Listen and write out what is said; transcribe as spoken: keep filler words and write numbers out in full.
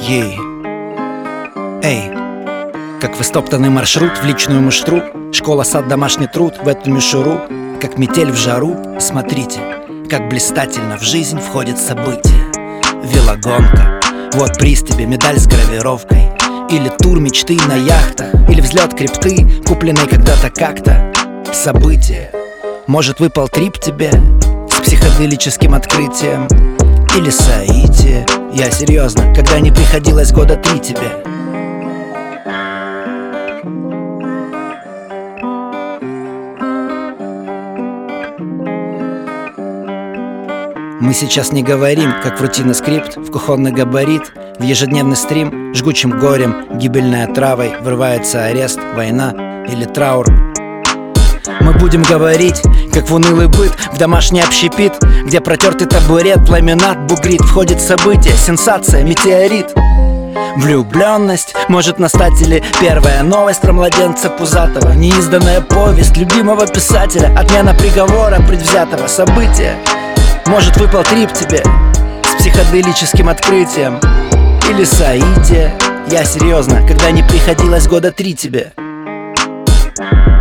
Ей. Эй, как в истоптанный маршрут в личную муштру, школа, сад, домашний труд в эту мишуру, как метель в жару. Смотрите, как блистательно в жизнь входит событие. Велогонка, вот приз тебе, медаль с гравировкой. Или тур мечты на яхтах, или взлет крипты, купленной когда-то как-то. Событие. Может, выпал трип тебе с психоделическим открытием. Или соитие. Я серьезно, когда не приходилось года три тебе. Мы сейчас не говорим, как в рутиноскрипт, в кухонный габарит, в ежедневный стрим, жгучим горем, гибельной отравой врывается арест, война или траур. Мы будем говорить, как в унылый быт, в домашний общепит, где протертый табурет, ламинат, бугрит. Входит событие, сенсация, метеорит. Влюбленность может настать или первая новость про младенца пузатого, неизданная повесть любимого писателя, отмена приговора предвзятого. События. Может, выпал трип тебе с психоделическим открытием. Или соитие. Я серьезно, когда не приходилось года три тебе.